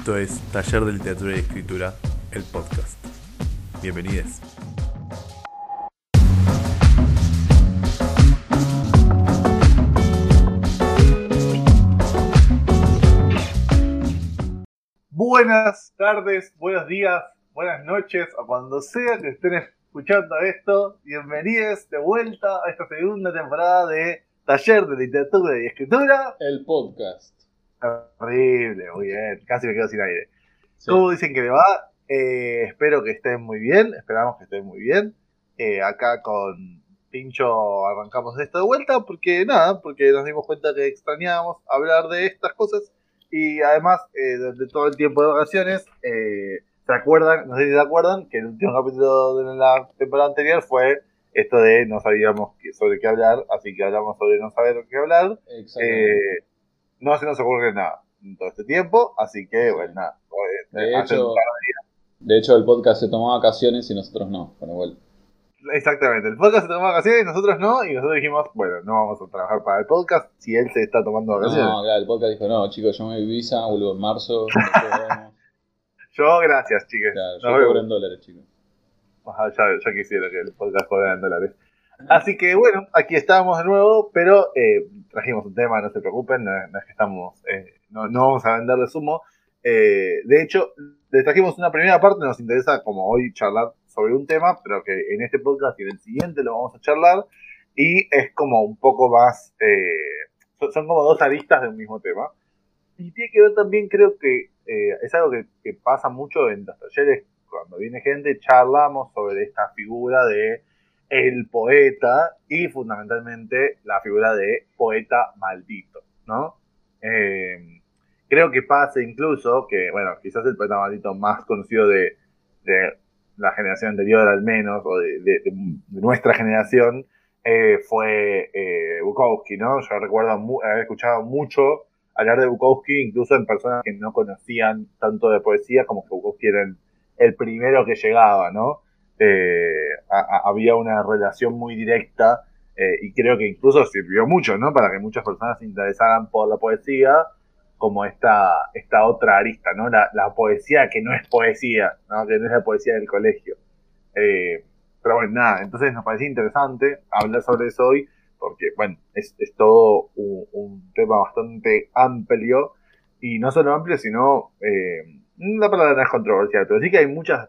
Esto es Taller de Literatura y Escritura, el podcast. Bienvenidos. Buenas tardes, buenos días, buenas noches, o cuando sea que estén escuchando esto, bienvenidos de vuelta a esta segunda temporada de Taller de Literatura y Escritura. El podcast. Horrible, muy bien, casi me quedo sin aire. Sí. ¿Cómo dicen que le va? Espero que estén muy bien, esperamos que estén muy bien. Acá con Pincho arrancamos esto de vuelta porque nos dimos cuenta que extrañábamos hablar de estas cosas. Y además, durante todo el tiempo de vacaciones, ¿se acuerdan? No sé si se acuerdan que el último capítulo de la temporada anterior fue esto de no sabíamos sobre qué hablar, así que hablamos sobre no saber qué hablar. No se nos ocurre nada en todo este tiempo, así que, bueno, nada. De hecho, el podcast se tomó vacaciones y nosotros no, con igual. Exactamente, el podcast se tomó vacaciones y nosotros no, y nosotros dijimos, bueno, no vamos a trabajar para el podcast si él se está tomando vacaciones. No, claro, el podcast dijo, no, chicos, yo me voy a Ibiza, vuelvo en marzo, Yo, gracias, chicos. Claro, yo cobro en dólares, chicos. Ajá, ya quisiera que el podcast cobrara en dólares. Así que, bueno, aquí estamos de nuevo, pero trajimos un tema, no se preocupen, no es que estamos, no vamos a venderles humo. De hecho, les trajimos una primera parte, nos interesa como hoy charlar sobre un tema, pero que en este podcast y en el siguiente lo vamos a charlar, y es como un poco más, son como dos aristas de un mismo tema. Y tiene que ver también, creo que es algo que pasa mucho en los talleres, cuando viene gente, charlamos sobre esta figura de el poeta y fundamentalmente la figura de poeta maldito, ¿no? Creo que pasa incluso que, bueno, quizás el poeta maldito más conocido de la generación anterior al menos, o de nuestra generación, fue Bukowski, ¿no? Yo recuerdo haber escuchado mucho hablar de Bukowski, incluso en personas que no conocían tanto de poesía, como que Bukowski era el primero que llegaba, ¿no? Había una relación muy directa y creo que incluso sirvió mucho, ¿no? Para que muchas personas se interesaran por la poesía, como esta otra arista, ¿no? La poesía que no es poesía, ¿no? Que no es la poesía del colegio. Pero bueno, nada, entonces nos parecía interesante hablar sobre eso hoy, porque, bueno, es todo un tema bastante amplio, y no solo amplio, sino, la palabra no es controversial, pero sí que hay muchas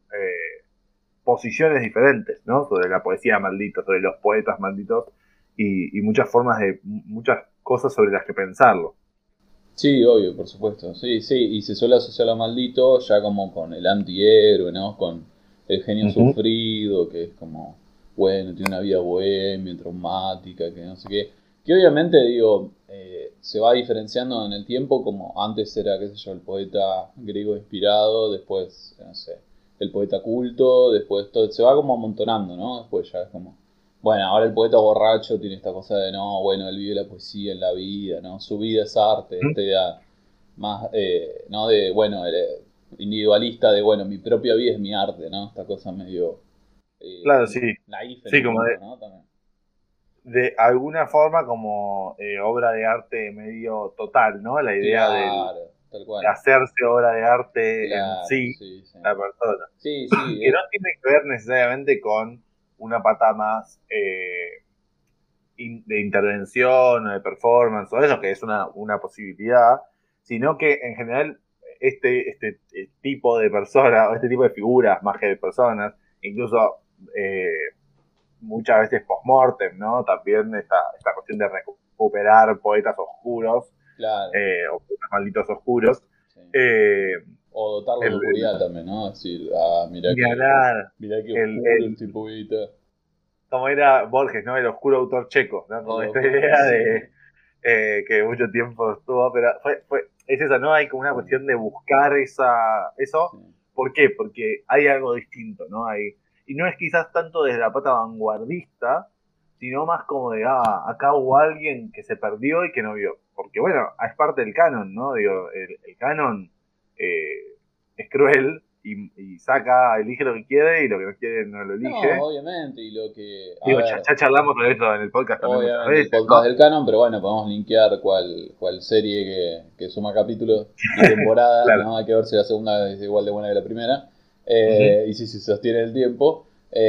posiciones diferentes, ¿no? Sobre la poesía maldita, sobre los poetas malditos, y muchas formas muchas cosas sobre las que pensarlo. Sí, obvio, por supuesto, sí, y se suele asociar a maldito ya como con el antihéroe, ¿no? Con el genio sufrido, que es como, bueno, tiene una vida bohemia, traumática, que no sé qué. Que obviamente, digo, se va diferenciando en el tiempo, como antes era, qué sé yo, el poeta griego inspirado, después, no sé, el poeta culto, después todo, se va como amontonando, ¿no? Después ya es como, bueno, ahora el poeta borracho tiene esta cosa de, no, bueno, él vive la poesía en la vida, ¿no? Su vida es arte, esta idea más, ¿no? De, bueno, individualista de, bueno, mi propia vida es mi arte, ¿no? Esta cosa medio... Claro, sí. naif, Sí, como ¿no? También. De alguna forma como obra de arte medio total, ¿no? La idea Claro, tal cual. de hacerse obra de arte Claro, en sí, sí. la persona. Sí, Que no tiene que ver necesariamente con una pata más de intervención o de performance o eso, que es una posibilidad, sino que en general este tipo de personas, o este tipo de figuras más que de personas, incluso muchas veces post-mortem, ¿no? También esta cuestión de recuperar poetas oscuros, claro. O poetas malditos oscuros. Sí. Eh, O dotarlos de oscuridad también, ¿no? Es decir, mirá que oscuro este poeta. Como era Borges, ¿no? El oscuro autor checo, ¿no? Como esta idea de que mucho tiempo estuvo, pero es eso, ¿no? Hay como una cuestión de buscar eso. Sí. ¿Por qué? Porque hay algo distinto, ¿no? Y no es quizás tanto desde la pata vanguardista, sino más como de, acá hubo alguien que se perdió y que no vio. Porque, bueno, es parte del canon, ¿no? Digo, el canon es cruel y saca, elige lo que quiere y lo que no quiere no lo elige. No, obviamente, y lo que... Digo, ya charlamos de esto en el podcast también muchas Obviamente el veces, podcast ¿no? del canon, pero bueno, podemos linkear cuál serie que suma capítulos y temporadas, Claro. ¿no? Hay que ver si la segunda es igual de buena que la primera. Y si se sostiene el tiempo.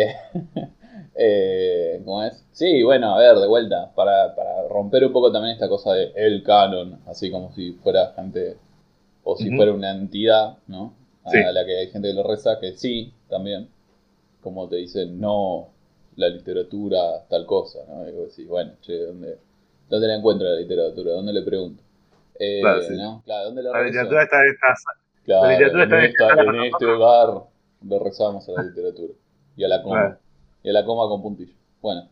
¿Cómo es? Sí, bueno, a ver, de vuelta, para romper un poco también esta cosa de el canon, así como si fuera gente, o si fuera una entidad, ¿no? Sí. A la que hay gente que lo reza, que sí, también, como te dicen, no la literatura, tal cosa, ¿no? Y vos decís, bueno, che, ¿dónde la encuentro la literatura? ¿Dónde le pregunto? Claro, sí. ¿No? Claro, ¿dónde la La rezo? literatura está en esta... Claro, la literatura está en esta en este hogar le rezamos a la literatura. Y a la coma. Claro. Y a la coma con puntillo. Bueno.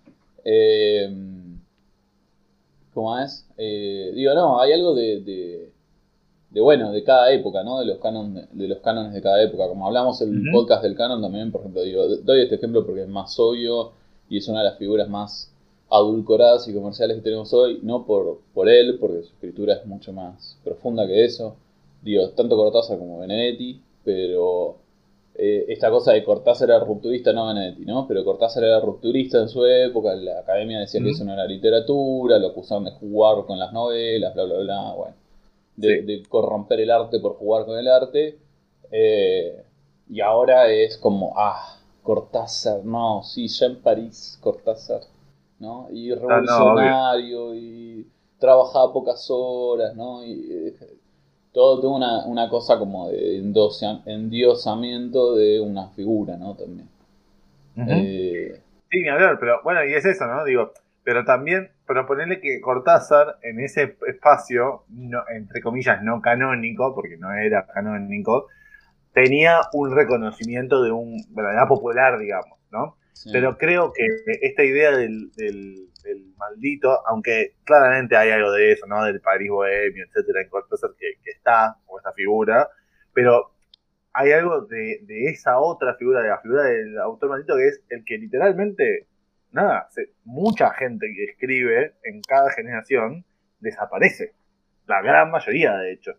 ¿Cómo es? Digo, no, hay algo de bueno, de cada época, ¿no? De los cánones de cada época. Como hablamos en el podcast del canon también, por ejemplo, digo, doy este ejemplo porque es más obvio y es una de las figuras más adulcoradas y comerciales que tenemos hoy, no por él, porque su escritura es mucho más profunda que eso. Digo, tanto Cortázar como Benedetti, pero esta cosa de Cortázar era rupturista, no Benedetti, ¿no? Pero Cortázar era rupturista en su época, la academia decía que eso no era literatura, lo acusaban de jugar con las novelas, bla, bla, bla, bueno. De corromper el arte por jugar con el arte. Y ahora es como, Cortázar, no, sí, ya en París, Cortázar, ¿no? Y revolucionario, y trabajaba pocas horas, ¿no? Y todo tuvo una cosa como de endiosamiento de una figura, ¿no? También. Sí, ni hablar, pero bueno, y es eso, ¿no? Digo, pero también proponerle que Cortázar en ese espacio, no, entre comillas, no canónico, porque no era canónico, tenía un reconocimiento de la edad popular, digamos, ¿no? Sí. Pero creo que esta idea del maldito, aunque claramente hay algo de eso, ¿no? Del París bohemio, etcétera, en Cortázar que está, como esta figura, pero hay algo de esa otra figura, de la figura del autor maldito, que es el que literalmente, mucha gente que escribe en cada generación desaparece. La gran mayoría, de hecho.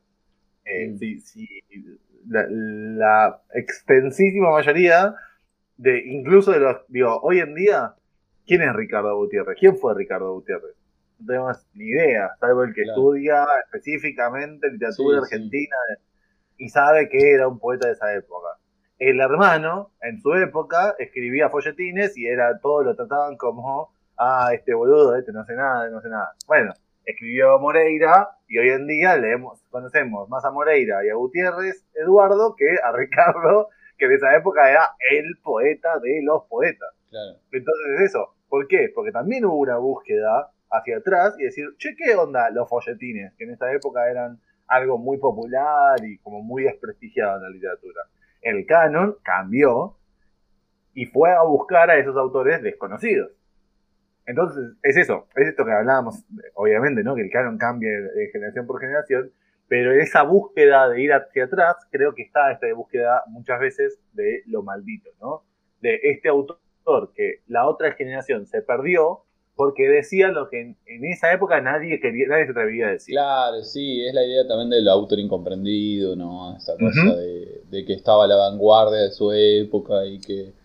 La extensísima mayoría, incluso de los, digo, hoy en día, ¿quién es Ricardo Gutiérrez? ¿Quién fue Ricardo Gutiérrez? No tenemos ni idea, salvo el que estudia específicamente literatura argentina. Y sabe que era un poeta de esa época. El hermano, en su época, escribía folletines y todos lo trataban como, este boludo, este no hace nada, no hace nada. Bueno, escribió Moreira y hoy en día conocemos más a Moreira y a Gutiérrez Eduardo que a Ricardo, que en esa época era el poeta de los poetas. Claro. Entonces eso, ¿por qué? Porque también hubo una búsqueda hacia atrás y decir, che, ¿qué onda los folletines? Que en esa época eran algo muy popular y como muy desprestigiado en la literatura. El canon cambió y fue a buscar a esos autores desconocidos. Entonces, es esto que hablábamos, obviamente, ¿no? Que el canon cambie de generación por generación, pero esa búsqueda de ir hacia atrás, creo que está esta búsqueda muchas veces de lo maldito, ¿no? De este autor que la otra generación se perdió porque decía lo que en esa época nadie se atrevía a decir. Claro, sí, es la idea también del autor incomprendido, ¿no? Esa cosa de que estaba a la vanguardia de su época y que,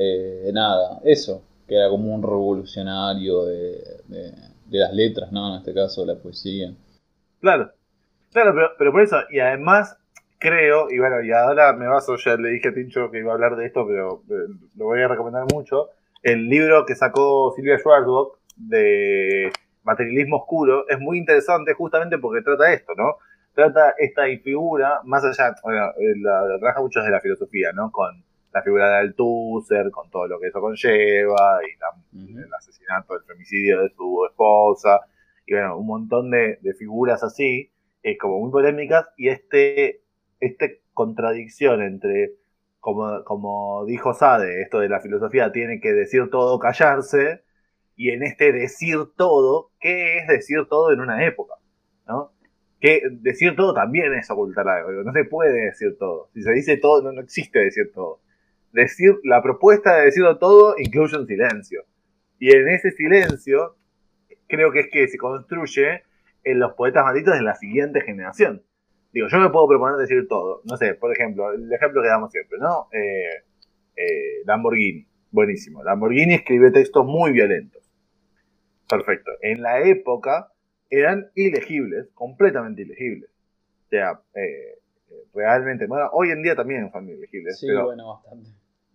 eso, que era como un revolucionario de las letras, ¿no? En este caso, la poesía. Claro, pero por eso, y además creo, y bueno, y ahora me baso, ya le dije a Tincho que iba a hablar de esto, pero lo voy a recomendar mucho, el libro que sacó Silvia Schwarzbach de Materialismo Oscuro es muy interesante justamente porque trata esto, ¿no? Trata esta figura, más allá, bueno, la trabaja mucho de la filosofía, ¿no? Con la figura de Althusser, con todo lo que eso conlleva, y el asesinato, el femicidio de su esposa, y bueno, un montón de figuras así, como muy polémicas, y este contradicción entre, como dijo Sade, esto de la filosofía tiene que decir todo, callarse, y en este decir todo, ¿qué es decir todo en una época? ¿No? Que decir todo también es ocultar algo, no se puede decir todo. Si se dice todo, no existe decir todo. La propuesta de decirlo todo incluye un silencio. Y en ese silencio, creo que es que se construye en los poetas malditos de la siguiente generación. digo, yo me puedo proponer decir todo. No sé, por ejemplo, el ejemplo que damos siempre, ¿no? Lamborghini, buenísimo. Lamborghini escribe textos muy violentos. Perfecto. En la época eran ilegibles, completamente ilegibles. O sea, realmente, bueno, hoy en día también son ilegibles, Sí, pero bueno, bastante.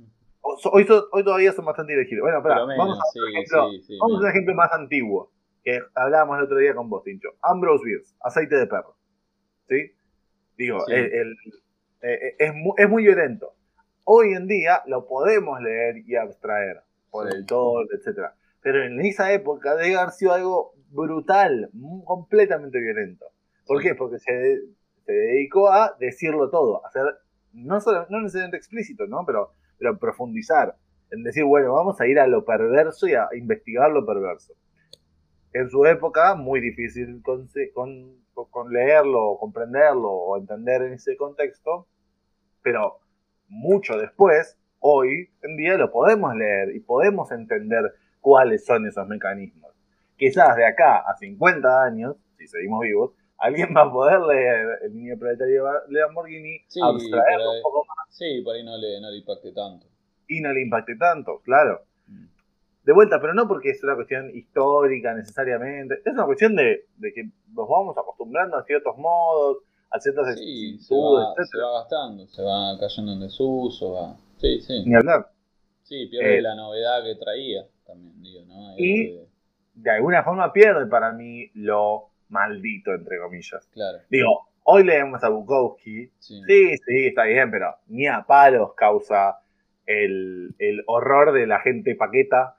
hoy todavía son bastante ilegibles. Bueno, Por espera, lo vamos a menos, otro sí, ejemplo, sí, vamos a un menos. ejemplo más antiguo, que hablábamos el otro día con vos, Tincho. Ambrose Bierce, aceite de perro. ¿Sí? Digo, Sí, es muy violento. Hoy en día lo podemos leer y abstraer por el sí, tono, etcétera. Pero en esa época debe haber sido algo brutal, completamente violento. ¿Por qué? sí, Porque se dedicó a decirlo todo, a hacer, no necesariamente explícito, ¿no? Pero profundizar, en decir, bueno, vamos a ir a lo perverso y a investigar lo perverso. En su época, muy difícil con leerlo, comprenderlo o entender en ese contexto, pero mucho después, hoy en día lo podemos leer y podemos entender cuáles son esos mecanismos. Quizás de acá a 50 años, si seguimos vivos, alguien va a poder leer El niño proletario de Lamborghini, sí, abstraerlo un poco más sí, por ahí no le impacte tanto. y no le impacte tanto, claro. Mm. De vuelta, pero no porque es una cuestión histórica necesariamente, es una cuestión de que nos vamos acostumbrando a ciertos modos, a ciertas Sí, similitudes, se etcétera. va gastando, se va cayendo en desuso, va. Sí, sí. Ni hablar. Sí, pierde Eh, la novedad que traía también, digo, ¿no? Hay algo y de. de alguna forma pierde para mí lo maldito, entre comillas. Claro, Digo, hoy leemos a Bukowski, sí. sí, está bien, pero ni a palos causa el horror de la gente paqueta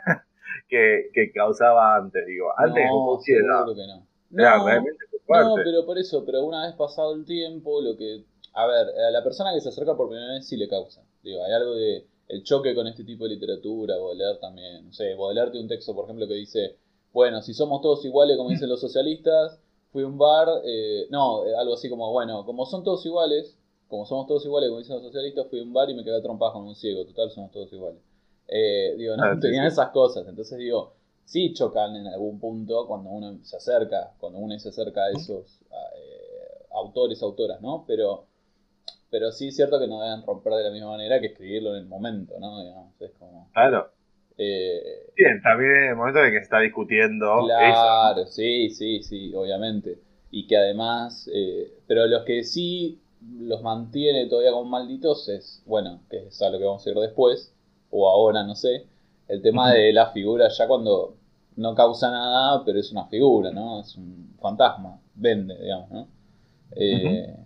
que causaba antes. Digo, antes No, Bukowski seguro que no. era No, realmente muy no, fuerte. pero por eso, pero una vez pasado el tiempo, lo que. A ver, a la persona que se acerca por primera vez sí le causa. Digo, hay algo de. El choque con este tipo de literatura, Baudelaire también. No sé, Baudelaire tiene un texto, por ejemplo, que dice: bueno, si somos todos iguales, como dicen los socialistas, fui a un bar. No, algo así como: bueno, como son todos iguales, como somos todos iguales, como dicen los socialistas, fui a un bar y me quedé a trompadas con un ciego. Total, somos todos iguales. Digo, no, Ah, sí, tenían sí. esas cosas. Entonces digo sí chocan en algún punto cuando uno se acerca, a esos autores, autoras, ¿no? Pero sí es cierto que no deben romper de la misma manera que escribirlo en el momento, ¿no? Digamos, es como. Claro. eh, Bien, también en el momento en el que se está discutiendo eso, ¿no? claro, sí, sí, sí, obviamente. Y que además, pero los que sí los mantiene todavía como malditos es, bueno, que es a lo que vamos a ir después, o ahora, no sé, el tema Ujú, de la figura ya cuando no causa nada, pero es una figura, ¿no? Es un fantasma, vende, digamos, ¿no? ujú. Eh,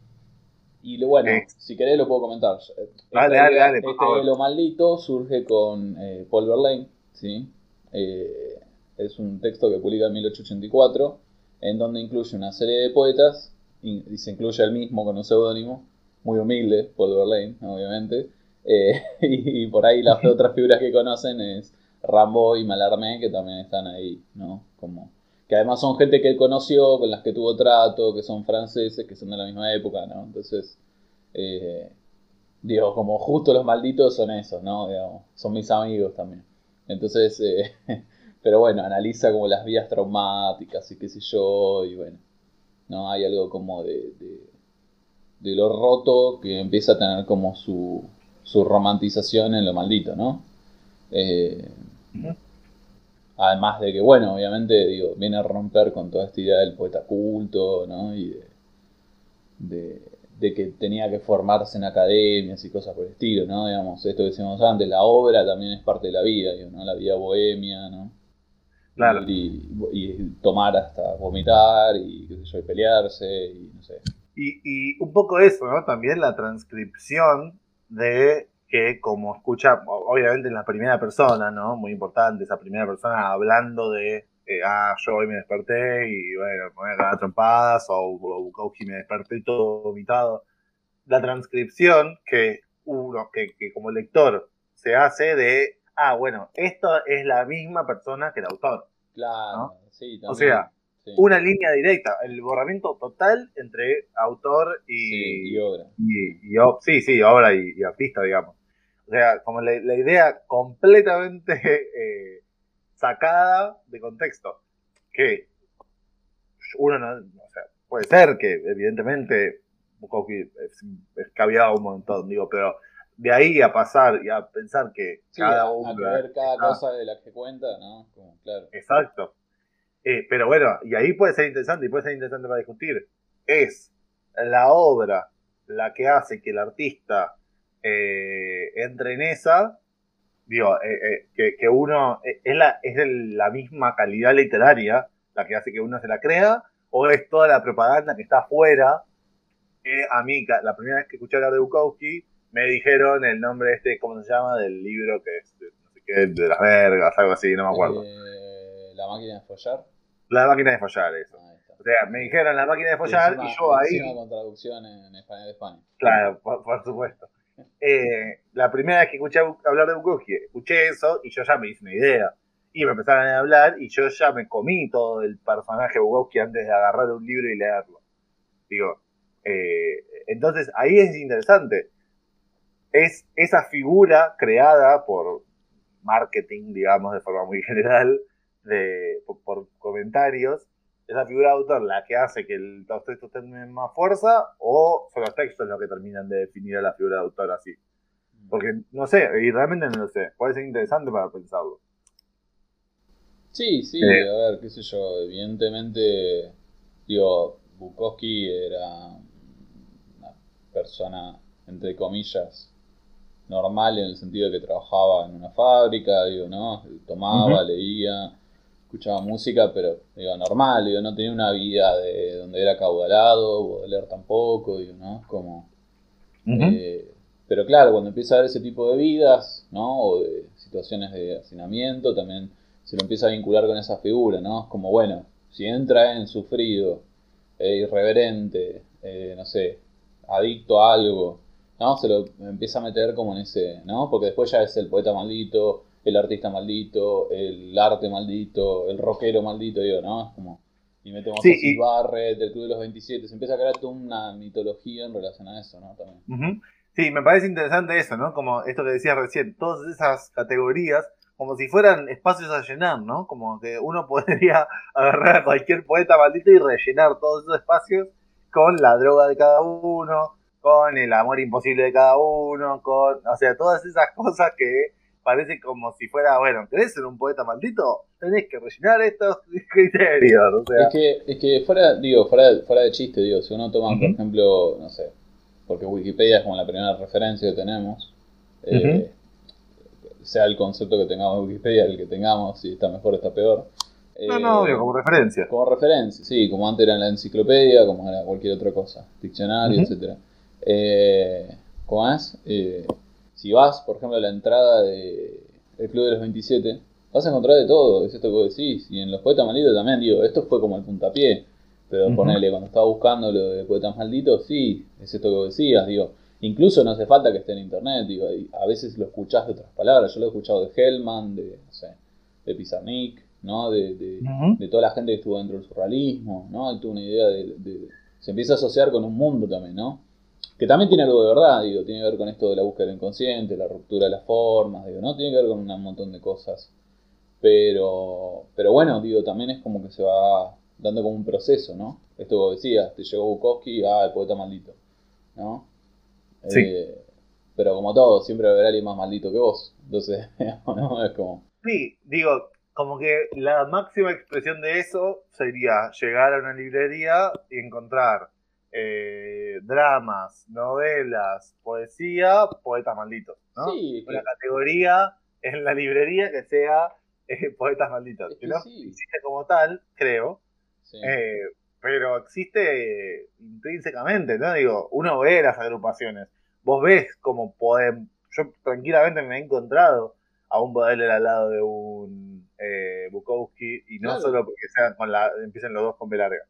y bueno, si querés lo puedo comentar. Esta Dale, dale, idea, dale, por esta idea de favor. lo maldito surge con Paul Verlaine, ¿sí? Eh, es un texto que publica en 1884, en donde incluye una serie de poetas, y se incluye él mismo con un seudónimo, muy humilde, Paul Verlaine, obviamente, y por ahí las otras figuras que conocen es Rimbaud y Mallarmé, que también están ahí, ¿no? Como, que además son gente que él conoció, con las que tuvo trato, que son franceses, que son de la misma época, ¿no? Entonces, eh, digo, como justo los malditos son esos, ¿no? Digamos, son mis amigos también. Entonces, pero bueno, analiza como las vías traumáticas y qué sé yo, y bueno, ¿no? Hay algo como de lo roto que empieza a tener como su romantización en lo maldito, ¿no? Eh, Ujú. Además de que, bueno, obviamente, digo, viene a romper con toda esta idea del poeta culto, ¿no? Y de, de que tenía que formarse en academias y cosas por el estilo, ¿no? Digamos, esto que decíamos antes, la obra también es parte de la vida, digo, ¿no? La vida bohemia, ¿no? Ir Claro. y tomar hasta vomitar y, qué sé yo, y pelearse y no sé. Y un poco eso, ¿no? También la transcripción de que como escucha, obviamente en la primera persona, ¿no? Muy importante esa primera persona hablando de, yo hoy me desperté y bueno, me voy a cagar a trompadas, o Bukowski me desperté y todo vomitado. La transcripción que uno, que como lector se hace de, bueno, esto es la misma persona que el autor, ¿no? Claro, sí, O también, sea, sí, una línea directa, el borramiento total entre autor sí, y obra. sí, sí, obra y artista, digamos. O sea, como la idea completamente sacada de contexto, que uno no, o sea, puede ser que, evidentemente, Bukowski escabiaba un montón, digo, pero de ahí a pasar y a pensar que Sí, cada a uno creer cada está... cosa de la que cuenta, ¿no? Como, claro. Exacto. Pero bueno, y ahí puede ser interesante, y puede ser interesante para discutir. ¿Es la obra la que hace que el artista entre en esa? Digo, que uno, la misma calidad literaria la que hace que uno se la crea, o es toda la propaganda que está afuera. A mí, la primera vez que escuché hablar de Bukowski, me dijeron el nombre ¿cómo se llama? Del libro que es, no sé qué, de las vergas, algo así, no me acuerdo. La máquina de follar. La máquina de follar, eso. Ahí está. O sea, me dijeron la máquina de Y follar encima, y yo encima ahí, con traducción en español de España. claro, por supuesto. La primera vez que escuché hablar de Bukowski, escuché eso y yo ya me hice una idea. Y me empezaron a hablar y yo ya me comí todo el personaje Bukowski antes de agarrar un libro y leerlo. Digo, entonces ahí es interesante. Es esa figura creada por marketing, digamos, de forma muy general, por comentarios, esa figura de autor la que hace que los textos tengan más fuerza, o son los textos los que terminan de definir a la figura de autor así. Porque no sé, y realmente no lo sé, puede ser interesante para pensarlo. Sí, sí, a ver, qué sé yo, evidentemente, digo, Bukowski era una persona, entre comillas, normal en el sentido de que trabajaba en una fábrica, digo, ¿no? Tomaba, leía, escuchaba música, pero, digo, normal, digo, no tenía una vida de donde era caudalado, Baudelaire tampoco, digo, ¿no? Como... pero claro, cuando empieza a ver ese tipo de vidas, ¿no? O de situaciones de hacinamiento, también se lo empieza a vincular con esa figura, ¿no? Es como, bueno, si entra en sufrido, irreverente, no sé, adicto a algo, ¿no? Se lo empieza a meter como en ese, ¿no? Porque después ya es el poeta maldito, el artista maldito, el arte maldito, el rockero maldito, digo, ¿no? Es como... Y metemos Sí, a Syd Barrett, del Club de los 27, se empieza a crear toda una mitología en relación a eso, ¿no? También. sí, me parece interesante eso, ¿no? Como esto que decías recién, todas esas categorías, como si fueran espacios a llenar, ¿no? Como que uno podría agarrar a cualquier poeta maldito y rellenar todos esos espacios con la droga de cada uno, con el amor imposible de cada uno, o sea, todas esas cosas que parece como si fuera, bueno, ¿querés ser un poeta maldito? Tenés que rellenar estos criterios, o sea. Es que fuera de chiste, digo, si uno toma, por ejemplo, no sé, porque Wikipedia es como la primera referencia que tenemos, sea el concepto que tengamos de Wikipedia, el que tengamos, si está mejor o está peor. No, digo, como referencia. Como referencia, sí, como antes era en la enciclopedia, como era cualquier otra cosa, diccionario, etcétera. ¿Cómo es? Si vas, por ejemplo, a la entrada del Club de los 27, vas a encontrar de todo, es esto que vos decís, y en los poetas malditos también, digo, esto fue como el puntapié, pero ponele, cuando estaba buscando lo de poetas malditos, sí, es esto que vos decías, digo, incluso no hace falta que esté en internet, digo, y a veces lo escuchás de otras palabras, yo lo he escuchado de Hellman, no sé, de Pizarnik, ¿no? De toda la gente que estuvo dentro del surrealismo, ¿no? Y tuvo una idea se empieza a asociar con un mundo también, ¿no? Que también tiene algo de verdad, digo, tiene que ver con esto de la búsqueda del inconsciente, la ruptura de las formas, digo, ¿no? Tiene que ver con un montón de cosas. Pero bueno, digo, también es como que se va dando como un proceso, ¿no? Esto que vos decías, te llegó Bukowski, el poeta maldito, ¿no? Sí. Pero como todo, siempre va a haber alguien más maldito que vos. Entonces, ¿no? Es como... Sí, digo, como que la máxima expresión de eso sería llegar a una librería y encontrar dramas, novelas, poesía, poetas malditos, ¿no? Sí, Una categoría en la librería que sea poetas malditos. es Que que no sí. existe como tal, creo, Sí. pero existe intrínsecamente, ¿no? Digo, uno ve las agrupaciones, vos ves cómo podemos, yo tranquilamente me he encontrado a un Baudelaire al lado de un Bukowski, y no Claro. solo porque sean empiecen los dos con B larga.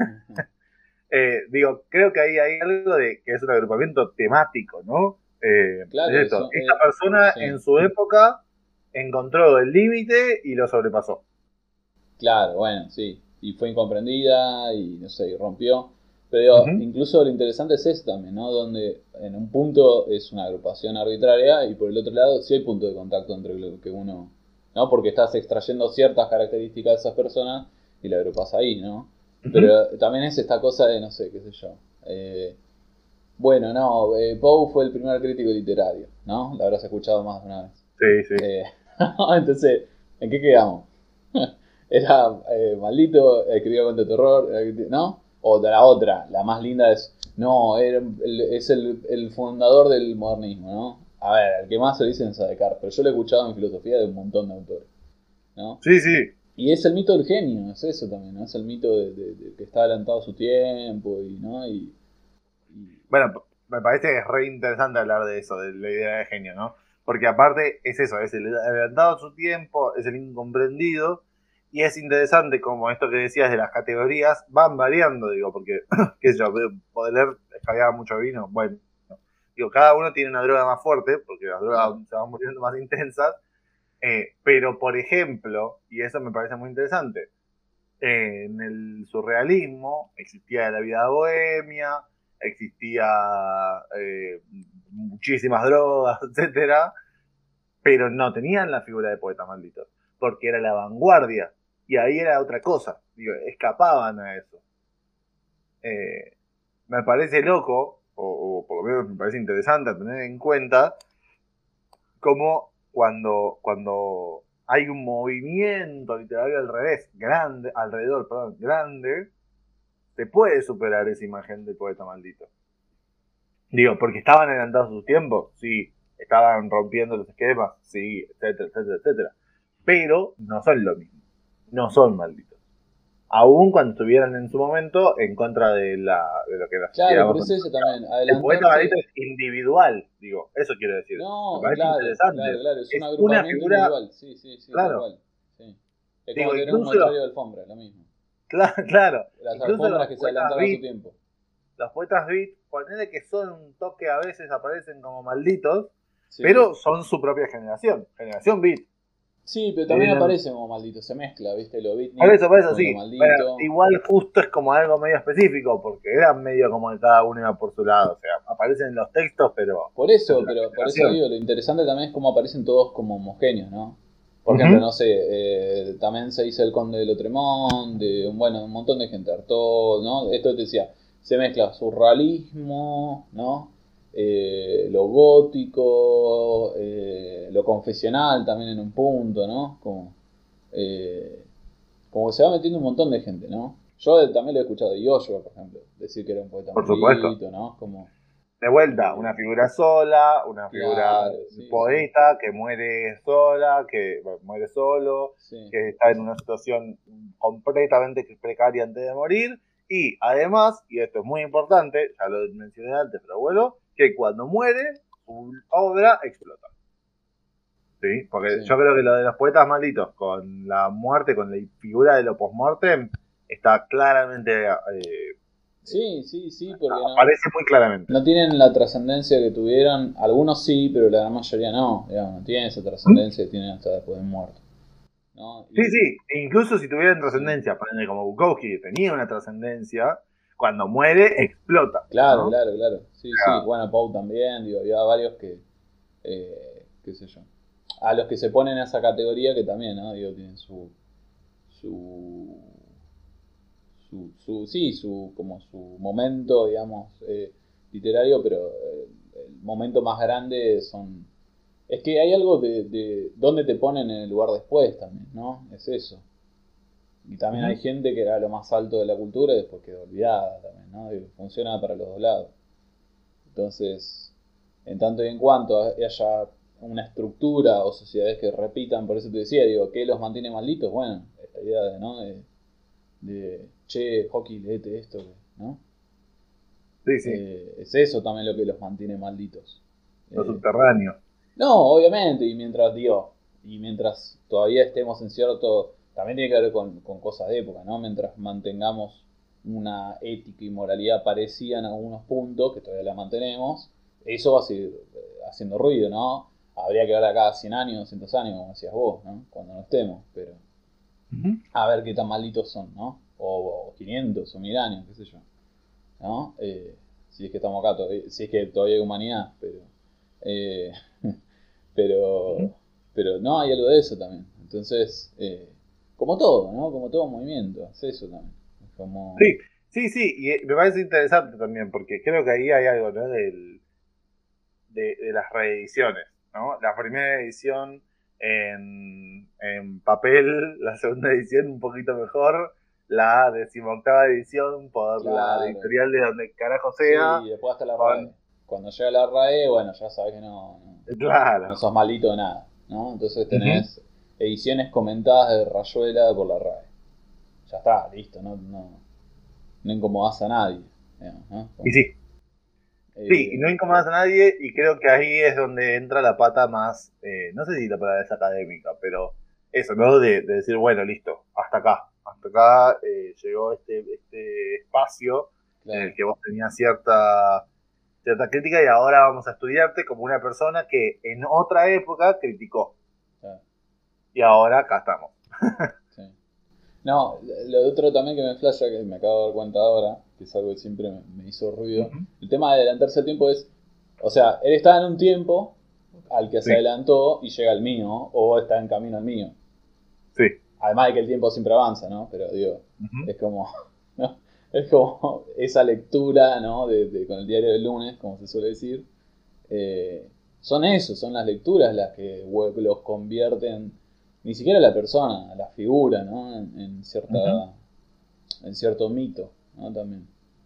Digo, creo que ahí hay algo de que es un agrupamiento temático, ¿no? Claro, Es esto, esta persona sí. en su época encontró el límite y lo sobrepasó. Claro, bueno, sí. Y fue incomprendida y no sé, y rompió. Pero digo, incluso lo interesante es eso también, ¿no? Donde en un punto es una agrupación arbitraria y por el otro lado sí hay punto de contacto entre lo que uno, ¿no? Porque estás extrayendo ciertas características de esas personas y la agrupas ahí, ¿no? Pero también es esta cosa de, no sé, qué sé yo. Bueno, no, Poe fue el primer crítico literario, ¿no? Lo habrás escuchado más de una vez. Sí. Entonces, ¿en qué quedamos? Era maldito, escribía cuento de terror, ¿no? O de la otra, la más linda es, no, es el fundador del modernismo, ¿no? A ver, el que más se lo dicen es Descartes, pero yo lo he escuchado en filosofía de un montón de autores, ¿no? Sí. Y es el mito del genio, es eso también, ¿no? Es el mito de que está adelantado a su tiempo, y, ¿no? Bueno, me parece que es re interesante hablar de eso, de la idea de genio, ¿no? Porque aparte es eso, es el adelantado a su tiempo, es el incomprendido, y es interesante como esto que decías de las categorías van variando, digo, porque, qué sé yo, poder escabear mucho vino, bueno, digo, cada uno tiene una droga más fuerte, porque las drogas se van volviendo más intensas, pero por ejemplo, y eso me parece muy interesante, en el surrealismo existía la vida bohemia, existía muchísimas drogas, etcétera, pero no tenían la figura de poetas malditos, porque era la vanguardia, y ahí era otra cosa, digo, escapaban a eso. Me parece loco, o por lo menos me parece interesante tener en cuenta, como cuando hay un movimiento literario al revés, grande, te puede superar esa imagen del poeta maldito. Digo, porque estaban adelantados a su tiempo, sí, estaban rompiendo los esquemas, sí, etcétera. Pero no son lo mismo, no son malditos. Aún cuando estuvieran en su momento en contra de lo que la Claro, sociedad pero más es eso también, el poeta maldito adelantarse. es individual, digo, eso quiero decir. Me No, parece claro, interesante claro, eso. claro, es un Es una agrupamiento figura, individual, sí, tal claro, cual. Sí. Es como digo, tener un incluso los, muestrario de alfombra, lo mismo. claro, Las incluso alfombras que se adelantaron a su tiempo. los poetas beat, ponele que son un toque, a veces aparecen como malditos, Sí. pero son su propia generación beat. Sí, pero también Eh, aparece como maldito, se mezcla, ¿viste? Lo beatnik por eso con lo sí. Bueno, maldito. igual justo es como algo medio específico, porque era medio como que cada uno iba por su lado. O sea, aparecen en los textos, pero Por es eso, la pero por eso generación. digo, lo interesante también es cómo aparecen todos como homogéneos, ¿no? Por ejemplo, Ujú. no sé, también se dice el Conde de Lotremont, bueno, un montón de gente, Artaud, ¿no? Esto te decía, se mezcla surrealismo, ¿no? Lo gótico, lo confesional también en un punto, ¿no? Eh, como que se va metiendo un montón de gente, ¿no? Yo también lo he escuchado de Joshua, por ejemplo, decir que era un poeta Por supuesto. maldito, ¿no? Como, De vuelta, eh, una figura sola, una figura claro, sí, sí. poeta que muere sola, que bueno, muere solo, Sí, que está en una situación completamente precaria antes de morir. Y además, y esto es muy importante, ya lo mencioné antes, pero bueno, que cuando muere, su obra explota. ¿Sí? Porque sí. yo creo que lo de los poetas malditos con la muerte, con la figura de lo post-mortem, está claramente, Sí, sí, sí, porque aparece muy claramente. no tienen la trascendencia que tuvieron, algunos sí, pero la gran mayoría no, digamos, no tienen esa trascendencia que tienen hasta después de muerto, ¿no? Sí, e incluso si tuvieran Sí, trascendencia, ponele como Bukowski, que tenía una trascendencia, cuando muere explota, claro, ¿no? claro, claro, sí, sí, bueno, Poe también, digo, había varios que, qué sé yo, a los que se ponen a esa categoría que también, ¿no? Digo, tienen su, sí, como su momento, digamos, literario, pero el momento más grande son... Es que hay algo de dónde te ponen en el lugar después también, ¿no? Es eso. Y también hay Ujú. gente que era lo más alto de la cultura y después quedó olvidada también, ¿no? Y funciona para los dos lados. Entonces, en tanto y en cuanto haya una estructura o sociedades que repitan, por eso te decía, digo, ¿qué los mantiene malditos? Bueno, esta idea de, ¿no? Che, hockey, leete esto, ¿no? Sí, Es eso también lo que los mantiene malditos. lo Eh, subterráneo. no, obviamente, y mientras todavía estemos en cierto, también tiene que ver con cosas de época, ¿no? Mientras mantengamos una ética y moralidad parecida en algunos puntos, que todavía la mantenemos, eso va a seguir haciendo ruido, ¿no? Habría que ver acá cada 100 años, 200 años, como decías vos, ¿no? Cuando no estemos, pero Ujú. a ver qué tan malditos son, ¿no? O 500 o 1000 años, qué sé yo, ¿no? Si es que estamos acá, si es que todavía hay humanidad, eh, Ujú. pero no, hay algo de eso también. Entonces, como todo, ¿no? Como todo movimiento, es eso también. Como... Sí, y me parece interesante también, porque creo que ahí hay algo, ¿no? De las reediciones, ¿no? La primera edición en papel, la segunda edición un poquito mejor, la 18ª edición por la Claro, editorial de donde carajo sí, sea, y después hasta la RAE. con... Cuando llega la RAE, bueno, ya sabes que no Claro. sos maldito de nada, ¿no? Entonces Ujú. tenés ediciones comentadas de Rayuela por la RAE. Ya está, listo, no incomodás a nadie, digamos, ¿no? Y Como, sí, sí, y eh, no incomodas a nadie, y creo que ahí es donde entra la pata más, no sé si la palabra es académica, pero eso, ¿no? De decir, bueno, listo, hasta acá llegó este espacio en el claro, que vos tenías cierta crítica y ahora vamos a estudiarte como una persona que en otra época criticó. claro, Y ahora acá estamos. sí. No, lo otro también que me flasha, que me acabo de dar cuenta ahora, que es algo que siempre me hizo ruido, Ujú. el tema de adelantarse el tiempo es, o sea, él está en un tiempo al que se Sí, adelantó y llega al mío, o está en camino al mío. sí. Además de que el tiempo siempre avanza, ¿no? Pero digo, Ujú. es como, ¿no? Es como esa lectura, ¿no? Con el diario del lunes, como se suele decir. eh, Son eso, son las lecturas las que los convierten, ni siquiera a la persona, a la figura, ¿no? Ujú. En cierto mito, ¿no? También.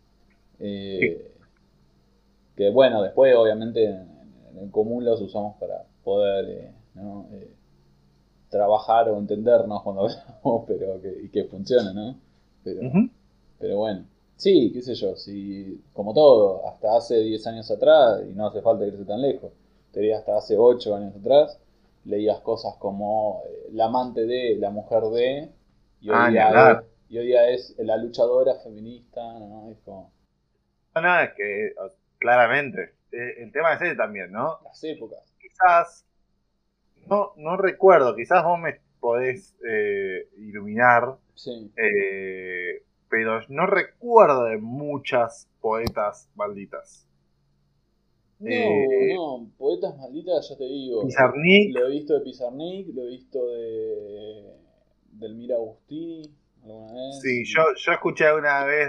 Sí. Eh, que bueno, después obviamente en el común los usamos para poder, ¿no? Trabajar o entendernos cuando hablamos, pero y que funcione, ¿no? Pero, Ujú. pero bueno, sí, qué sé yo, si, como todo, hasta hace 10 años atrás, y no hace falta irse tan lejos, te diría hasta hace 8 años atrás, leías cosas como la amante de, la mujer de, Ah, ni hablar. y hoy día es la luchadora feminista, ¿no? Es como No, no, es que claramente. El tema es ese también, ¿no? las épocas. Quizás, no recuerdo, quizás vos me podés iluminar, Sí. pero no recuerdo de muchas poetas malditas. No, Eh, no, poetas malditas, ya te digo. Pizarnik, Lo he visto de Pizarnik, lo he visto de Elmira Agustini alguna vez. sí, yo escuché una vez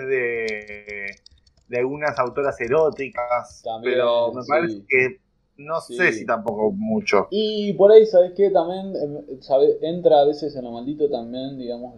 de algunas autoras eróticas, pero También, me parece sí, que no sé si sí. tampoco mucho. Y por ahí, ¿sabes qué? También entra a veces en lo maldito también, digamos,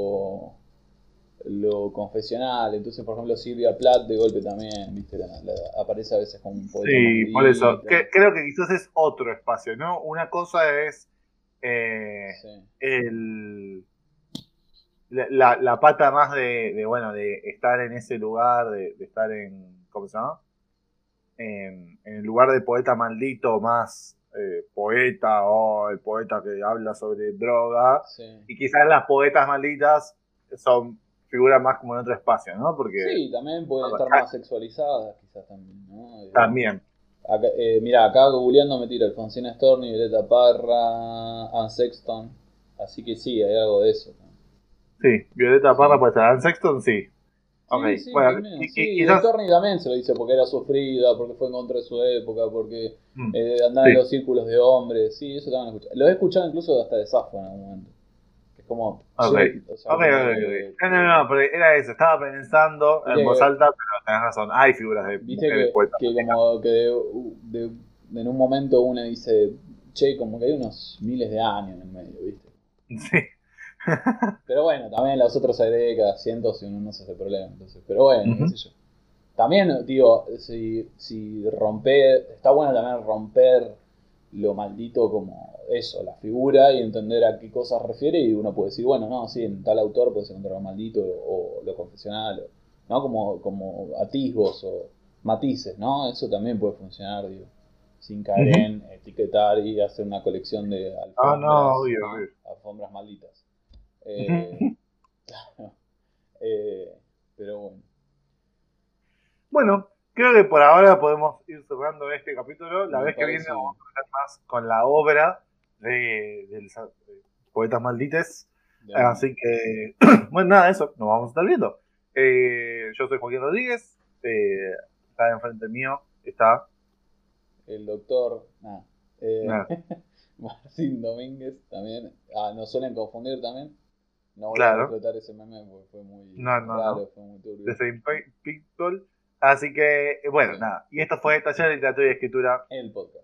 lo confesional. Entonces, por ejemplo, Silvia Plath de golpe también, ¿viste? Aparece a veces como un poeta Sí, por eso. maldito. Creo que quizás es otro espacio, ¿no? Una cosa es eh, Sí. el, la pata más bueno, de estar en ese lugar, de estar en, ¿cómo se llama? En el lugar de poeta maldito más poeta o el poeta que habla sobre droga. Sí. Y quizás las poetas malditas son figuras más como en otro espacio, ¿no? Porque Sí, también pueden estar ah, más sexualizadas, quizás también, ¿no? también, Acá, mirá, acá googleando me tira Alfonsina Storni, Violeta Parra, Anne Sexton. Así que sí, hay algo de eso, ¿no? sí. Violeta Parra Sí. puede ser. Anne Sexton, sí. Ok, Sí, sí, bueno, también. Sí, y quizás. Storni también se lo dice porque era sufrida, porque fue en contra de su época, porque Mm, andaba en sí, los círculos de hombres. Sí, eso también lo he escuchado. Lo he escuchado incluso hasta de Safo en algún momento. Que es como, ok. che, o sea, Ok, ok, ok. No, pero era eso. Estaba pensando viste en voz que alta, pero tenés razón. Hay figuras de Viste mujeres poetas que malditas. como que en un momento una dice, che, como que hay unos miles de años en el medio, ¿viste? Sí. Pero bueno, también los otros hay décadas, cientos y uno no se hace problema, entonces. Pero bueno, qué Ujú, sé yo. También, digo, si romper, está bueno también romper lo maldito como eso, la figura y entender a qué cosas refiere y uno puede decir, bueno, no, sí, en tal autor puedes encontrar lo maldito o lo confesional, ¿no? Como atisbos o matices, ¿no? Eso también puede funcionar, digo, sin caer ujú. en etiquetar y hacer una colección de Ah, no, alfombras, obvio, ¿no? obvio. Alfombras malditas. Eh, Ujú. eh, pero bueno, Bueno, creo que por ahora podemos ir cerrando este capítulo. La me vez que viene parece... vamos a hablar más con la obra de Poetas Maldites. De una. Así que, bueno, nada, eso, nos vamos a estar viendo. Yo soy Joaquín Rodríguez. Acá enfrente mío está. El doctor, Nada. Martín Domínguez también. Ah, nos suelen confundir también. No voy Claro. a explotar ese meme porque fue muy No, raro, fue muy turbio. de Saint Pictol. Así que, bueno, Sí. nada. Y esto fue Taller de Literatura y Escritura. El podcast.